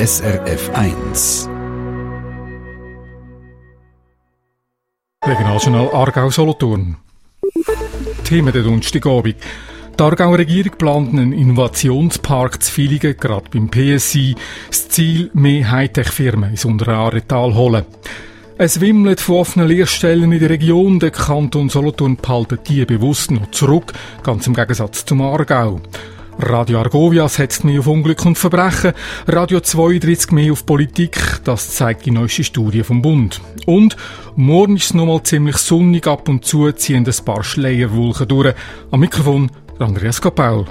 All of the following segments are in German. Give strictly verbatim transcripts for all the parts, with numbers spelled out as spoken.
S R F eins. Regionaljournal Aargau-Solothurn. Themen der Donnerstagabend. Die Aargauer Regierung plant einen Innovationspark zu Villingen, gerade beim P S I. Das Ziel, mehr Hightech-Firmen ins untere Aaretal holen. Es wimmelt von offenen Lehrstellen in der Region. Der Kanton Solothurn behalten die bewusst noch zurück, ganz im Gegensatz zum Aargau. Radio Argovia setzt mehr auf Unglück und Verbrechen, Radio zweiunddreißig mehr auf Politik, das zeigt die neueste Studie vom Bund. Und morgen ist es nochmal ziemlich sonnig, ab und zu ziehen ein paar Schleierwolken durch. Am Mikrofon Andreas Kapaul.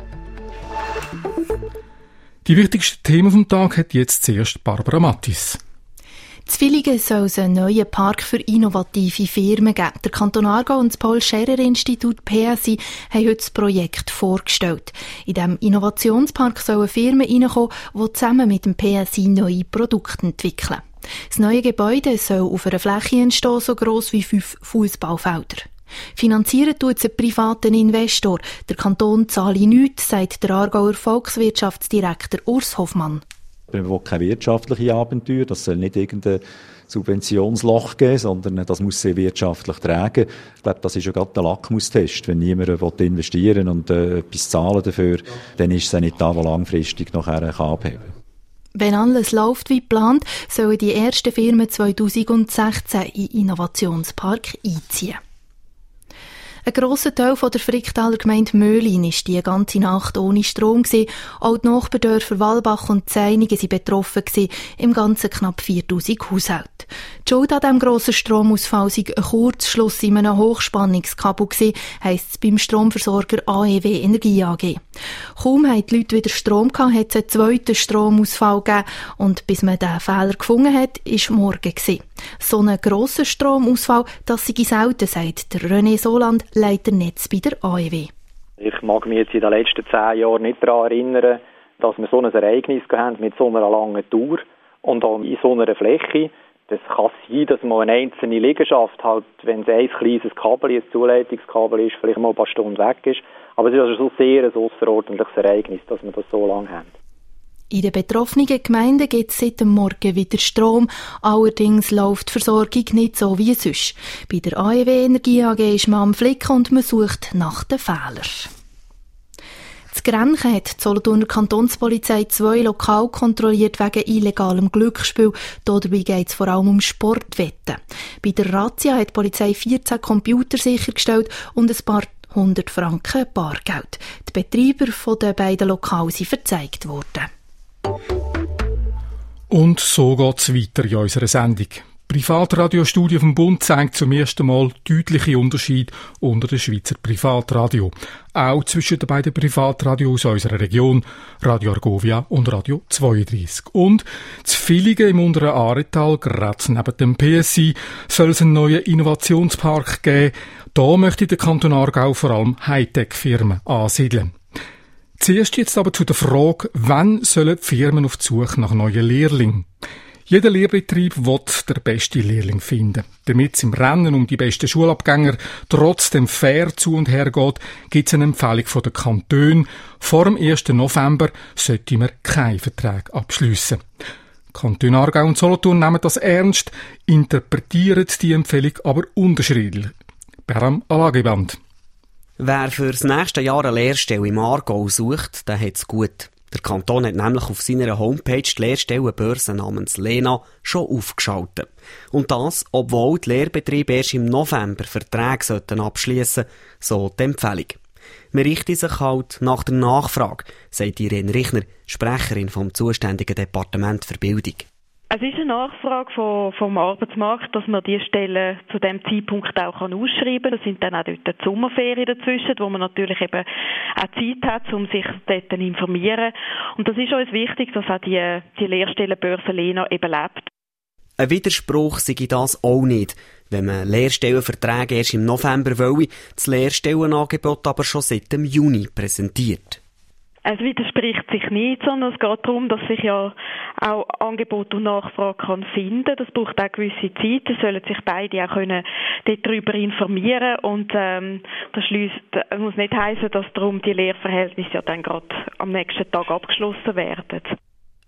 Die wichtigsten Themen vom Tag hat jetzt zuerst Barbara Mattis. In Villingen soll es einen neuen Park für innovative Firmen geben. Der Kanton Aargau und das Paul-Scherrer-Institut P S I haben heute das Projekt vorgestellt. In diesem Innovationspark sollen Firmen reinkommen, die zusammen mit dem P S I neue Produkte entwickeln. Das neue Gebäude soll auf einer Fläche entstehen, so gross wie fünf Fußballfelder. Finanzieren tut es ein privater Investor. Der Kanton zahle nichts, sagt der Aargauer Volkswirtschaftsdirektor Urs Hoffmann. Wir wollen keine wirtschaftliche Abenteuer, das soll nicht irgendein Subventionsloch geben, sondern das muss sie wirtschaftlich tragen. Ich glaube, das ist ja gerade der Lackmustest. Wenn niemand investieren will und äh, etwas zahlen dafür, dann ist es auch nicht da, der langfristig nachher abheben kann. Wenn alles läuft wie geplant, sollen die ersten Firmen zweitausendsechzehn in den Innovationspark einziehen. Ein grosser Teil von der Fricktaler Gemeinde Möhlin war die ganze Nacht ohne Strom. Auch die Nachbardörfer Wallbach und Zeinigen waren betroffen, im Ganzen knapp viertausend Haushalte. Die Schuld an diesem grossen Stromausfall sei ein Kurzschluss in einem Hochspannungskabel, heisst es beim Stromversorger A E W Energie A G. Kaum hatten die Leute wieder Strom gehabt, hat es einen zweiten Stromausfall gegeben und bis man diesen Fehler gefunden hat, war morgen gewesen. So einen grossen Stromausfall, das sei selten, sagt der René Soland, Leiter Netz bei der A E W. Ich mag mich jetzt in den letzten zehn Jahren nicht daran erinnern, dass wir so ein Ereignis haben mit so einer langen Tour und auch in so einer Fläche. Das kann sein, dass mal eine einzelne Liegenschaft, halt, wenn es ein kleines Kabel, ein Zuleitungskabel ist, vielleicht mal ein paar Stunden weg ist. Aber es ist also so sehr ein ausserordentliches Ereignis, dass wir das so lange haben. In den betroffenen Gemeinden gibt es seit dem Morgen wieder Strom. Allerdings läuft die Versorgung nicht so wie sonst. Bei der A E W Energie A G ist man am Flicken und man sucht nach den Fehlern. In Grenchen hat die Solothurner Kantonspolizei zwei Lokale kontrolliert wegen illegalem Glücksspiel. Dabei geht es vor allem um Sportwetten. Bei der Razzia hat die Polizei vierzehn Computer sichergestellt und ein paar hundert Franken Bargeld. Die Betreiber der beiden Lokale sind verzeigt worden. Und so geht's weiter in unserer Sendung. Die Privatradiostudie vom Bund zeigt zum ersten Mal deutliche Unterschiede unter den Schweizer Privatradio. Auch zwischen den beiden Privatradios aus unserer Region, Radio Argovia und Radio zweiunddreißig. Und zu Villingen im unteren Aaretal, gerade neben dem P S I, soll es einen neuen Innovationspark geben. Da möchte der Kanton Aargau vor allem Hightech-Firmen ansiedeln. Zuerst jetzt aber zu der Frage, wann sollen die Firmen auf die Suche nach neuen Lehrlingen? Jeder Lehrbetrieb will den besten Lehrling finden. Damit es im Rennen um die besten Schulabgänger trotzdem fair zu und her geht, gibt es eine Empfehlung von den Kantonen. Vor dem ersten November sollte man keinen Vertrag abschliessen. Kantone Aargau und Solothurn nehmen das ernst, interpretieren die Empfehlung aber unterschiedlich. Beram Alageband. Wer für das nächste Jahr eine Lehrstelle im Aargau sucht, der hat es gut. Der Kanton hat nämlich auf seiner Homepage die Lehrstellenbörse namens Lena schon aufgeschaltet. Und das, obwohl die Lehrbetriebe erst im November Verträge abschliessen sollten, so die Empfehlung. Man richte sich halt nach der Nachfrage, sagt Irene Richner, Sprecherin vom zuständigen Departement für Bildung. Es ist eine Nachfrage vom, vom Arbeitsmarkt, dass man die Stellen zu dem Zeitpunkt auch ausschreiben kann. Das sind dann auch dort die Sommerferien dazwischen, wo man natürlich eben auch Zeit hat, um sich dort zu informieren. Und das ist uns wichtig, dass auch die, die Lehrstellenbörse Lena eben lebt. Ein Widerspruch sei das auch nicht, wenn man Lehrstellenverträge erst im November wolle, das Lehrstellenangebot aber schon seit dem Juni präsentiert. Es widerspricht sich nicht, sondern es geht darum, dass sich ja auch Angebot und Nachfrage kann finden. Das braucht auch gewisse Zeit. Da sollen sich beide auch können darüber informieren und ähm, das schliesst, muss nicht heissen, dass darum die Lehrverhältnisse ja dann gerade am nächsten Tag abgeschlossen werden.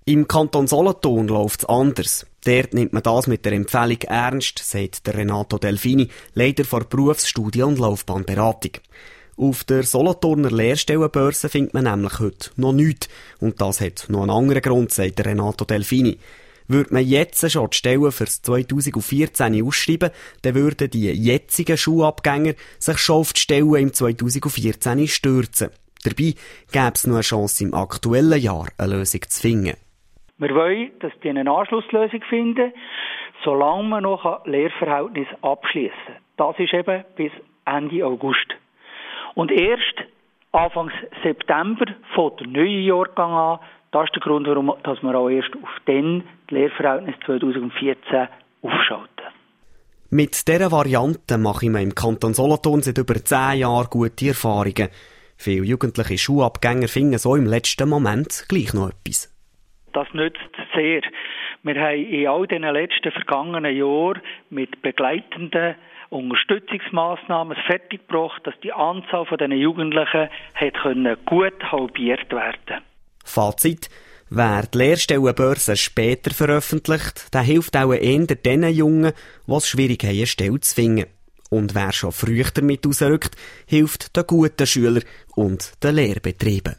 Im Kanton Solothurn läuft es anders. Dort nimmt man das mit der Empfehlung ernst, sagt der Renato Delfini, Leiter der Berufsstudie- und Laufbahnberatung. Auf der Solothurner Lehrstellenbörse findet man nämlich heute noch nichts. Und das hat noch einen anderen Grund, sagt der Renato Delfini. Würde man jetzt schon die Stellen für zwanzig vierzehn ausschreiben, dann würden die jetzigen Schulabgänger sich schon auf die Stellen im zwanzig vierzehn stürzen. Dabei gäbe es noch eine Chance, im aktuellen Jahr eine Lösung zu finden. Wir wollen, dass die eine Anschlusslösung finden, solange man noch ein Lehrverhältnis abschließen kann. Das ist eben bis Ende August. Und erst Anfang September fängt der neue Jahrgang an. Das ist der Grund, warum dass wir auch erst auf den Lehrverhältnis zwanzig vierzehn aufschalten. Mit dieser Variante mache ich mir im Kanton Solothurn seit über zehn Jahren gute Erfahrungen. Viele jugendliche Schulabgänger finden so im letzten Moment gleich noch etwas. Das nützt sehr. Wir haben in all den letzten vergangenen Jahren mit begleitenden Unterstützungsmaßnahmen fertiggebracht, dass die Anzahl dieser Jugendlichen hat können gut halbiert werden. Fazit: Wer die Lehrstellenbörse später veröffentlicht, der hilft auch eher den Jungen, die es schwierig haben, eine Stelle zu finden. Und wer schon früher damit rausrückt, hilft den guten Schülern und den Lehrbetrieben.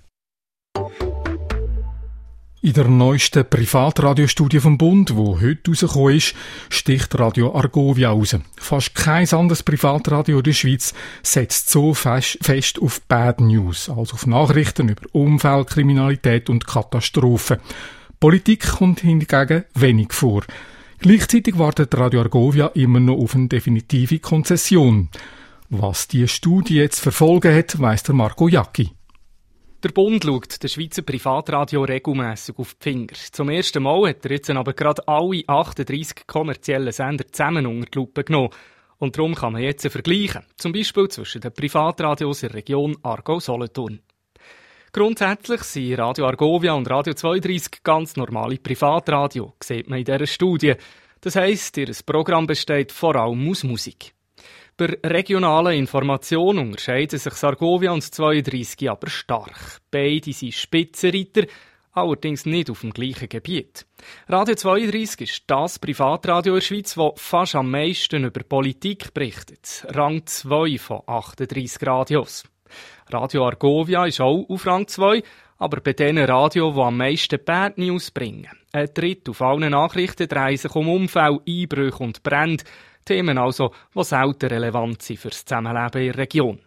In der neuesten Privatradiostudie vom Bund, die heute rausgekommen ist, sticht Radio Argovia raus. Fast kein anderes Privatradio in der Schweiz setzt so fest auf Bad News, also auf Nachrichten über Unfälle, Kriminalität und Katastrophen. Politik kommt hingegen wenig vor. Gleichzeitig wartet Radio Argovia immer noch auf eine definitive Konzession. Was die Studie jetzt verfolgen hat, weiss der Marco Jacki. Der Bund schaut der Schweizer Privatradio regelmässig auf die Finger. Zum ersten Mal hat er jetzt aber gerade alle achtunddreissig kommerziellen Sender zusammen unter die Lupe genommen. Und darum kann man jetzt vergleichen. Zum Beispiel zwischen den Privatradios in der Region Aargau-Solothurn. Grundsätzlich sind Radio Argovia und Radio zweiunddreissig ganz normale Privatradio, sieht man in dieser Studie. Das heisst, ihr Programm besteht vor allem aus Musik. Bei regionalen Informationen unterscheiden sich Argovia und zweiunddreissig aber stark. Beide sind Spitzenreiter, allerdings nicht auf dem gleichen Gebiet. Radio zweiunddreissig ist das Privatradio in der Schweiz, das fast am meisten über Politik berichtet. Rang zwei von achtunddreissig Radios. Radio Argovia ist auch auf Rang zwei, aber bei den Radios, die am meisten Bad News bringen. Ein Drittel auf allen Nachrichten drehen sich um Unfälle, Einbrüche und Brände. Themen also, die selten relevant sind für das Zusammenleben in der Region.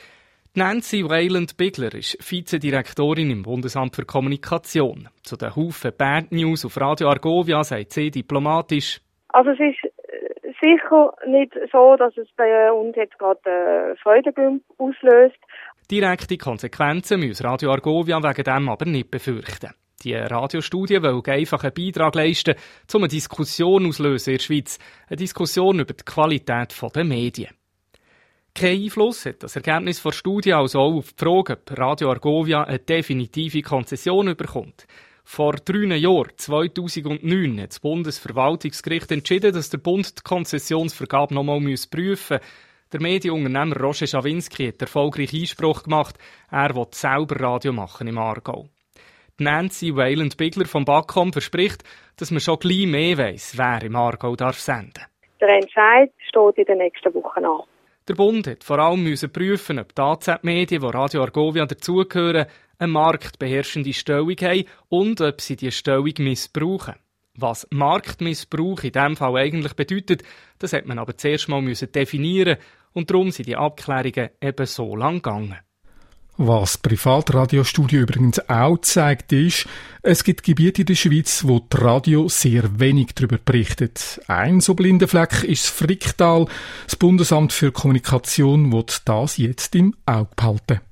Nancy Wayland-Bigler ist Vizedirektorin im Bundesamt für Kommunikation. Zu den Haufen Bad News auf Radio Argovia sagt sie diplomatisch: Also es ist sicher nicht so, dass es bei uns jetzt gerade Freude auslöst. Direkte Konsequenzen muss Radio Argovia wegen dem aber nicht befürchten. Die Radiostudie will einfach einen Beitrag leisten, um eine Diskussion auszulösen in der Schweiz. Eine Diskussion über die Qualität der Medien. Kein Einfluss hat das Ergebnis der Studie also auch auf die Frage, ob Radio Argovia eine definitive Konzession bekommt. Vor drei Jahren, zweitausendneun, hat das Bundesverwaltungsgericht entschieden, dass der Bund die Konzessionsvergabe noch einmal prüfen muss. Der Medienunternehmer Roger Schawinski hat erfolgreich Einspruch gemacht. Er will selber Radio machen im Aargau. Nancy Wayland-Bigler vom BAKOM verspricht, dass man schon gleich mehr weiss, wer im Aargau darf senden. Der Entscheid steht in den nächsten Wochen an. Der Bund hat vor allem müssen prüfen, ob die A Z-Medien, die Radio Argovia dazugehören, eine marktbeherrschende Stellung haben und ob sie diese Stellung missbrauchen. Was Marktmissbrauch in diesem Fall eigentlich bedeutet, das hat man aber zuerst mal definieren und darum sind die Abklärungen eben so lang gegangen. Was die Privatradiostudie übrigens auch zeigt, ist, es gibt Gebiete in der Schweiz, wo die Radio sehr wenig darüber berichtet. Ein so blinder Fleck ist das Fricktal. Das Bundesamt für Kommunikation will das jetzt im Auge behalten.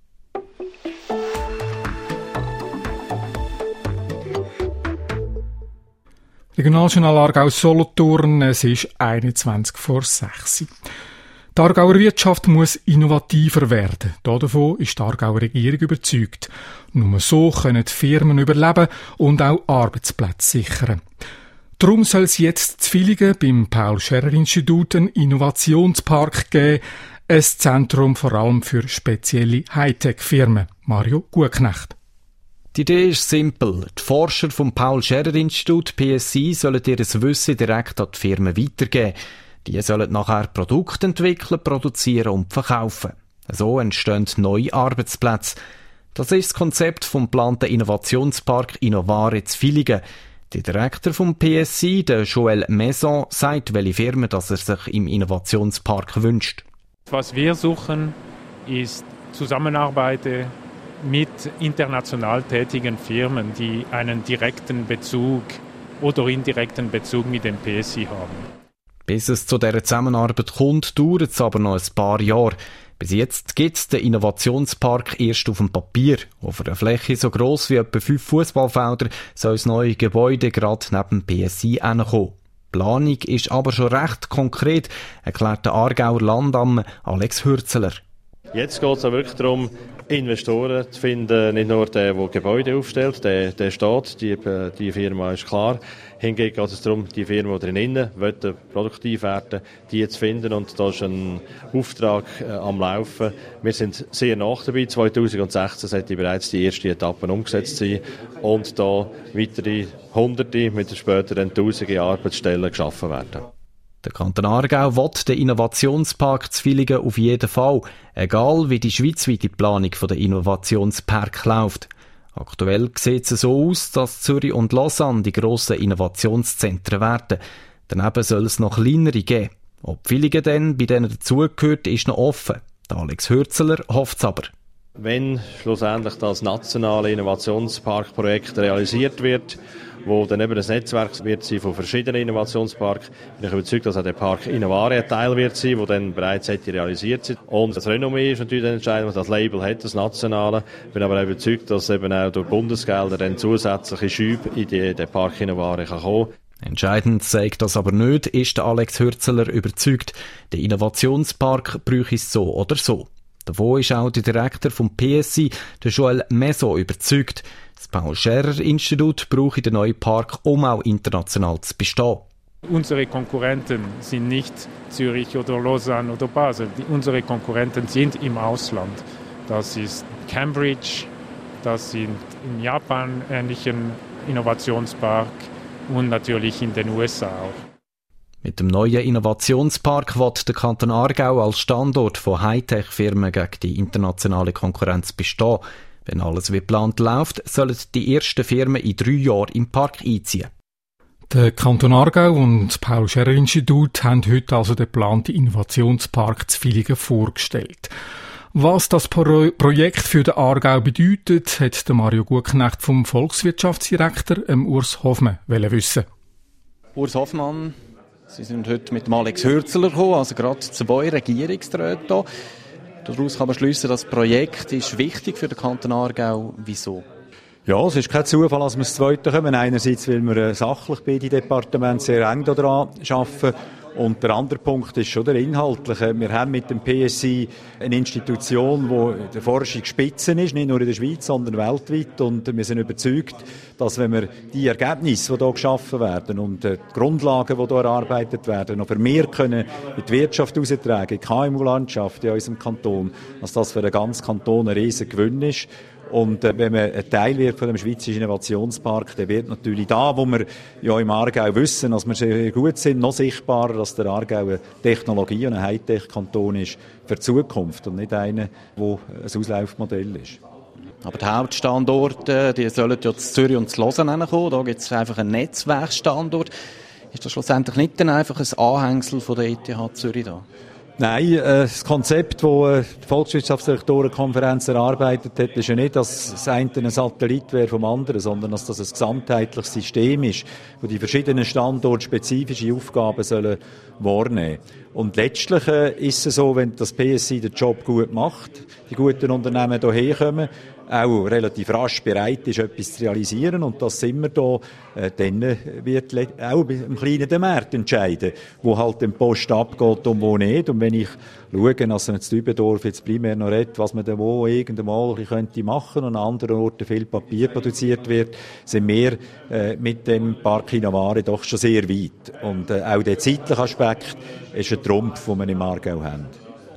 Regionaljournal Aargau-Solothurn, es ist einundzwanzig vor sechs. Die Aargauer Wirtschaft muss innovativer werden. Davon ist die Aargauer Regierung überzeugt. Nur so können die Firmen überleben und auch Arbeitsplätze sichern. Darum soll es jetzt zu Villingen beim Paul-Scherrer-Institut einen Innovationspark geben, ein Zentrum vor allem für spezielle Hightech-Firmen. Mario Gutknecht. Die Idee ist simpel. Die Forscher vom Paul-Scherrer-Institut P S I sollen ihr Wissen direkt an die Firmen weitergeben. Die sollen nachher Produkte entwickeln, produzieren und verkaufen. So entstehen neue Arbeitsplätze. Das ist das Konzept vom geplanten Innovationspark Innovare zu Villingen. Der Direktor vom P S I, der Joël Maison, sagt, welche Firmen das er sich im Innovationspark wünscht. Was wir suchen, ist Zusammenarbeit mit international tätigen Firmen, die einen direkten Bezug oder indirekten Bezug mit dem P S I haben. Bis es zu dieser Zusammenarbeit kommt, dauert es aber noch ein paar Jahre. Bis jetzt gibt es den Innovationspark erst auf dem Papier. Auf einer Fläche so gross wie etwa fünf Fußballfelder soll das neue Gebäude gerade neben dem P S I hinkommen. Die Planung ist aber schon recht konkret, erklärt der Aargauer Landamme Alex Hürzeler. Jetzt geht es wirklich darum, Investoren zu finden, nicht nur der, der Gebäude aufstellt, der, der steht, die, die Firma ist klar. Hingegen geht es darum, die Firma, die drinnen wollen, produktiv werden, die zu finden, und da ist ein Auftrag äh, am Laufen. Wir sind sehr nach dabei. zweitausendsechzehn sollte bereits die erste Etappe umgesetzt sein und da weitere Hunderte, mit später dann Tausende Arbeitsstellen geschaffen werden. Der Kanton Aargau will den Innovationspark zu Villingen auf jeden Fall, egal wie die schweizweite Planung der Innovationspark läuft. Aktuell sieht es so aus, dass Zürich und Lausanne die grossen Innovationszentren werden. Daneben soll es noch kleinere geben. Ob Villingen denn bei denen dazugehört, ist noch offen. Der Alex Hürzeler hofft es aber. Wenn schlussendlich das nationale Innovationsparkprojekt realisiert wird, wo dann eben ein Netzwerk wird sein von verschiedenen Innovationsparks, bin ich überzeugt, dass auch der Park Innovare ein Teil wird sein, der dann bereits hätte realisiert sein. Und das Renommee ist natürlich entscheidend, was das Label hat, das nationale. Ich bin aber auch überzeugt, dass eben auch durch Bundesgelder dann zusätzliche Schübe in die, den Park Innovare kann kommen. Entscheidend sagt das aber nicht, ist der Alex Hürzeler überzeugt. Der Innovationspark bräuchte es so oder so. Davon ist auch der Direktor vom P S I, der Joël Maison, überzeugt. Das Paul-Scherrer-Institut braucht den neuen Park, um auch international zu bestehen. Unsere Konkurrenten sind nicht Zürich oder Lausanne oder Basel. Die, unsere Konkurrenten sind im Ausland. Das ist Cambridge, das sind in Japan ähnlichen Innovationspark und natürlich in den U S A auch. Mit dem neuen Innovationspark will der Kanton Aargau als Standort von Hightech-Firmen gegen die internationale Konkurrenz bestehen. Wenn alles wie geplant läuft, sollen die ersten Firmen in drei Jahren im Park einziehen. Der Kanton Aargau und das Paul-Scherrer-Institut haben heute also den geplanten Innovationspark zu Villingen vorgestellt. Was das Pro- Projekt für den Aargau bedeutet, hat der Mario Gutknecht vom Volkswirtschaftsdirektor ähm, Urs Hoffmann wissen. Urs Hoffmann, Sie sind heute mit dem Alex Hürzeler gekommen, also gerade zwei Regierungsräte hier. Daraus kann man schliessen, das Projekt ist wichtig für den Kanton Aargau. Wieso? Ja, es ist kein Zufall, dass wir das Zweite kommen. Einerseits, weil wir sachlich beide Departemente sehr eng daran arbeiten. Und der andere Punkt ist schon der inhaltliche. Wir haben mit dem P S I eine Institution, die in der Forschung spitze ist, nicht nur in der Schweiz, sondern weltweit. Und wir sind überzeugt, dass wenn wir die Ergebnisse, die hier geschaffen werden und die Grundlagen, die hier erarbeitet werden, noch vermehrt können in die Wirtschaft heraustragen, in die K M U-Landschaft in unserem Kanton, dass das für den ganzen Kanton ein riesen Gewinn ist. Und äh, wenn man ein Teil wird von dem Schweizerischen Innovationspark, dann wird natürlich da, wo wir ja im Aargau wissen, dass wir sehr gut sind, noch sichtbarer, dass der Aargau eine Technologie- und ein Hightech-Kanton ist für die Zukunft und nicht einer, der ein Auslaufmodell ist. Aber die Hauptstandorte, die sollen ja zu Zürich und zu Lausanne kommen. Da gibt es einfach einen Netzwerkstandort. Ist das schlussendlich nicht dann einfach ein Anhängsel von der E T H Zürich da? Nein, das Konzept, das die Volkswirtschaftsdirektorenkonferenz erarbeitet hat, ist ja nicht, dass das eine ein Satellit wäre vom anderen, sondern dass das ein gesamtheitliches System ist, wo die verschiedenen Standorte spezifische Aufgaben sollen wahrnehmen. Und letztlich ist es so, wenn das P S I den Job gut macht, die guten Unternehmen hierher kommen, auch relativ rasch bereit ist, etwas zu realisieren. Und das sind wir da, äh, dann wird auch im kleinen der Markt entscheiden, wo halt den Post abgeht und wo nicht. Und wenn ich schaue, dass man in Dübendorf jetzt primär noch redet, was man da wo irgendwann mal könnte machen und an anderen Orten viel Papier produziert wird, sind wir äh, mit dem Park Innovare doch schon sehr weit. Und äh, auch der zeitliche Aspekt ist ein Trumpf, den wir im Aargau haben.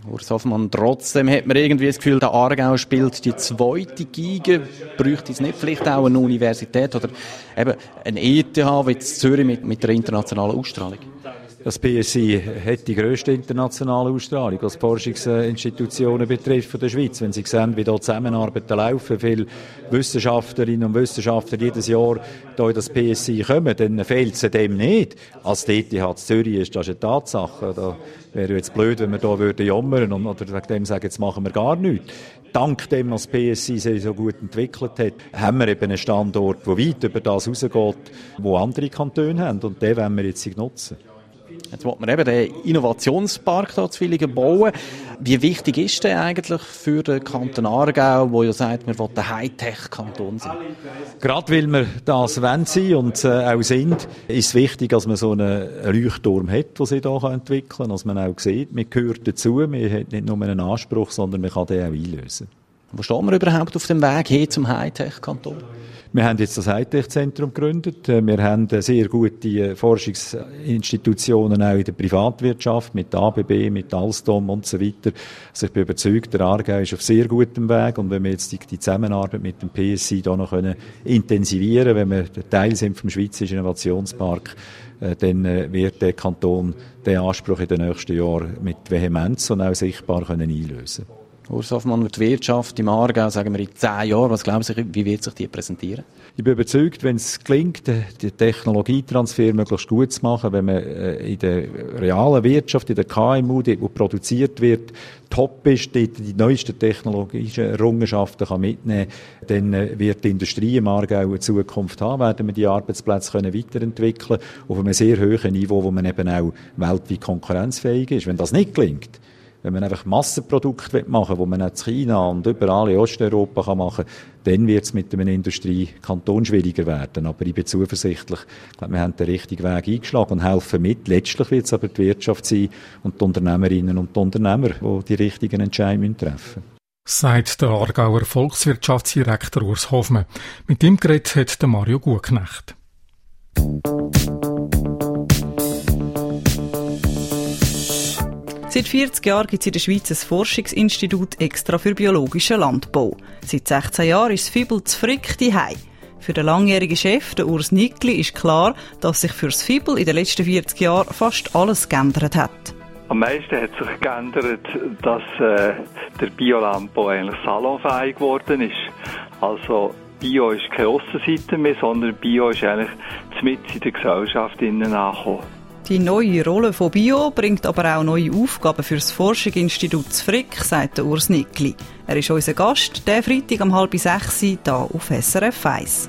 Urs Hoffmann, trotzdem hat man irgendwie das Gefühl, der Aargau spielt die zweite Geige. Bräuchte es nicht vielleicht auch eine Universität oder eben ein E T H wie in Zürich mit, mit einer internationalen Ausstrahlung? Das P S I hat die grösste internationale Ausstrahlung, was Forschungsinstitutionen betrifft von der Schweiz. Wenn Sie sehen, wie dort Zusammenarbeiten laufen, viele Wissenschaftlerinnen und Wissenschaftler jedes Jahr hier in das P S I kommen, dann fehlt es dem nicht. Als die E T H Zürich ist das eine Tatsache. Da wäre jetzt blöd, wenn wir hier würden jammern und oder wegen dem sagen, jetzt machen wir gar nichts. Dank dem, was das P S I sich so gut entwickelt hat, haben wir eben einen Standort, der weit über das rausgeht, wo andere Kantone haben. Und den wollen wir jetzt nutzen. Jetzt will man eben den Innovationspark hier zu Villingen bauen. Wie wichtig ist der eigentlich für den Kanton Aargau, wo ja sagt, wir wollen ein Hightech-Kanton sein? Gerade weil wir das wollen sein und äh, auch sind, ist es wichtig, dass man so einen Leuchtturm hat, den sie hier entwickeln kann, dass man auch sieht, man gehört dazu, man hat nicht nur einen Anspruch, sondern man kann den auch einlösen. Wo stehen wir überhaupt auf dem Weg hin zum Hightech-Kanton? Wir haben jetzt das Hightech-Zentrum gegründet. Wir haben sehr gute Forschungsinstitutionen auch in der Privatwirtschaft, mit A B B, mit Alstom und so weiter. Also ich bin überzeugt, der Aargau ist auf sehr gutem Weg. Und wenn wir jetzt die, die Zusammenarbeit mit dem P S I da noch können intensivieren, wenn wir Teil sind vom Schweizerischen Innovationspark, äh, dann äh, wird der Kanton den Anspruch in den nächsten Jahren mit Vehemenz und auch sichtbar können einlösen. Urs Hoffmann, die Wirtschaft im Aargau, sagen wir in zehn Jahren, was glauben Sie, wie wird sich die präsentieren? Ich bin überzeugt, wenn es gelingt, den Technologietransfer möglichst gut zu machen, wenn man in der realen Wirtschaft, in der K M U, die, wo produziert wird, top ist, die, die neuesten technologischen Errungenschaften kann mitnehmen kann, dann wird die Industrie im Aargau eine Zukunft haben, werden wir die Arbeitsplätze können weiterentwickeln auf einem sehr hohen Niveau, wo man eben auch weltweit konkurrenzfähig ist. Wenn das nicht gelingt, wenn man einfach Massenprodukte machen will, die man auch in China und überall in Osteuropa machen kann, dann wird es mit einem Industriekanton schwieriger werden. Aber ich bin zuversichtlich, ich glaube, wir haben den richtigen Weg eingeschlagen und helfen mit. Letztlich wird es aber die Wirtschaft sein und die Unternehmerinnen und die Unternehmer, die die richtigen Entscheidungen treffen müssen. Sagt der Aargauer Volkswirtschaftsdirektor Urs Hoffmann. Mit ihm geredet hat der Mario Gutknecht. Seit vierzig Jahren gibt es in der Schweiz ein Forschungsinstitut extra für biologischen Landbau. Seit sechzehn Jahren ist das Fibel zu Frick daheim. Für den langjährigen Chef, den Urs Nickli, ist klar, dass sich für das Fibel in den letzten vierzig Jahren fast alles geändert hat. Am meisten hat sich geändert, dass äh, der Biolandbau eigentlich salonfähig geworden ist. Also Bio ist keine Aussenseite mehr, sondern Bio ist eigentlich mitten in der Gesellschaft innen angekommen. Die neue Rolle von Bio bringt aber auch neue Aufgaben für das Forschungsinstitut zu Frick, sagt der Urs Nickli. Er ist unser Gast, der Freitag um halb sechs hier auf S R F eins.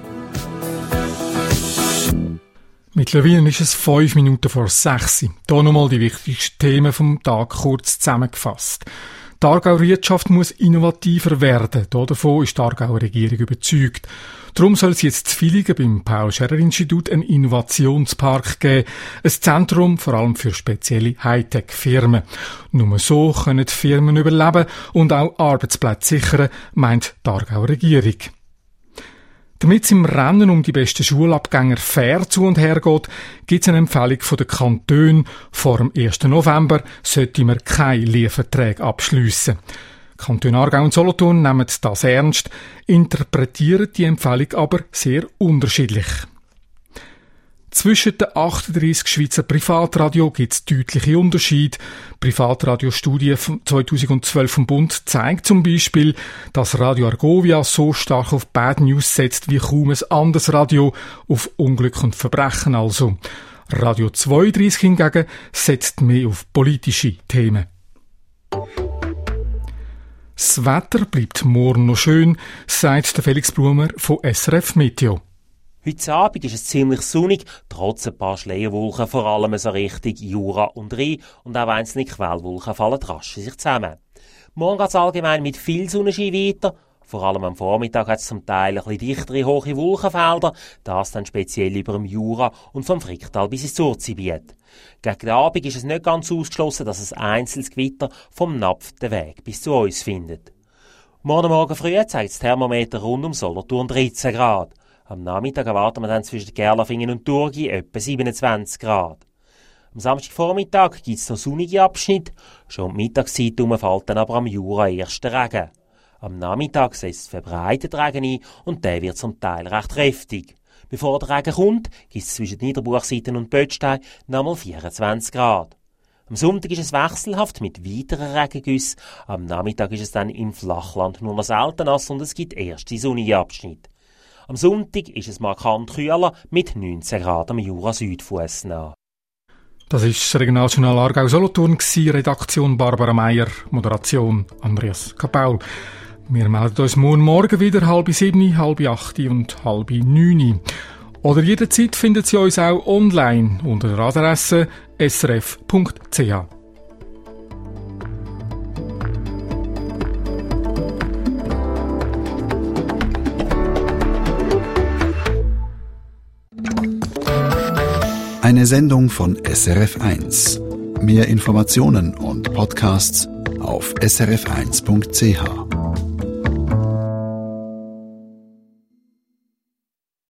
Mittlerweile ist es fünf Minuten vor sechs. Hier nochmal die wichtigsten Themen vom Tag kurz zusammengefasst. Die Aargauer Wirtschaft muss innovativer werden. Davon ist die Aargauer Regierung überzeugt. Darum soll es jetzt zu Villingen beim Paul-Scherrer-Institut einen Innovationspark geben. Ein Zentrum vor allem für spezielle Hightech-Firmen. Nur so können die Firmen überleben und auch Arbeitsplätze sichern, meint die Aargauer Regierung. Damit es im Rennen um die besten Schulabgänger fair zu und her geht, gibt es eine Empfehlung von den Kantonen. Vor dem ersten November sollte man keine Lehrverträge abschliessen. Die Kantone Aargau und Solothurn nehmen das ernst, interpretieren die Empfehlung aber sehr unterschiedlich. Zwischen den achtunddreissig Schweizer Privatradio gibt es deutliche Unterschiede. Die Privatradio-Studie zweitausendzwölf vom Bund zeigt zum Beispiel, dass Radio Argovia so stark auf Bad News setzt wie kaum ein anderes Radio, auf Unglück und Verbrechen also. Radio zweiunddreissig hingegen setzt mehr auf politische Themen. Das Wetter bleibt morgen noch schön, sagt der Felix Blumer von S R F Meteo. Heute Abend ist es ziemlich sonnig, trotz ein paar Schleierwolken, vor allem so Richtung Jura und Rhein, und auch einzelne Quellwolken fallen rasch in sich zusammen. Morgen geht es allgemein mit viel Sonnenschein weiter. Vor allem am Vormittag hat es zum Teil ein bisschen dichtere, hohe Wolkenfelder, das dann speziell über dem Jura und vom Fricktal bis ins Surzibiet. Gegen den Abend ist es nicht ganz ausgeschlossen, dass ein einzelnes Gewitter vom Napf den Weg bis zu uns findet. Morgen Morgen früh zeigt das Thermometer rund um Solothurn dreizehn Grad. Am Nachmittag erwarten wir dann zwischen Gerlafingen und Thurgau etwa siebenundzwanzig Grad. Am Samstagvormittag gibt es noch sonnige Abschnitte, schon um die Mittagszeit herum fällt dann aber am Jura erst der Regen. Am Nachmittag setzt verbreitet Regen ein und der wird zum Teil recht kräftig. Bevor der Regen kommt, gibt es zwischen Niederbuchseiten und Böttstein nochmal vierundzwanzig Grad. Am Sonntag ist es wechselhaft mit weiteren Regengüssen. Am Nachmittag ist es dann im Flachland nur noch selten nass und es gibt erste sonnige Abschnitte. Am Sonntag ist es markant kühler mit neunzehn Grad am Jura-Südfuss nach. Das ist das Regionaljournal Aargau-Solothurn, Redaktion Barbara Meier, Moderation Andreas Kapaul. Wir melden uns morgen Morgen wieder, halb sieben, halb acht und halb neun. Oder jederzeit finden Sie uns auch online unter der Adresse s r f punkt c h. Eine Sendung von S R F eins. Mehr Informationen und Podcasts auf s r f eins punkt c h.